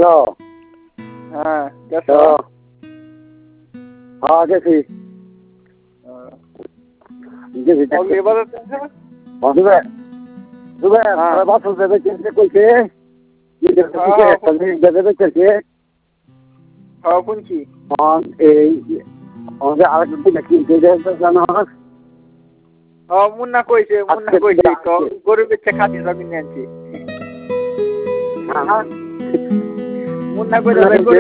হ্যাঁ গেছো? হ্যাঁ গেছি গেছি এবার দুবে দুবে বাসল দেবে কিনতে কইছে দেবে কিনতে হ্যাঁ কোনছি এই আমাদের আরেকটা কিনতে জানা হয় মুন্না কইছে গরু বেচে খাতি জমি নিয়েছি মুন্না কইছে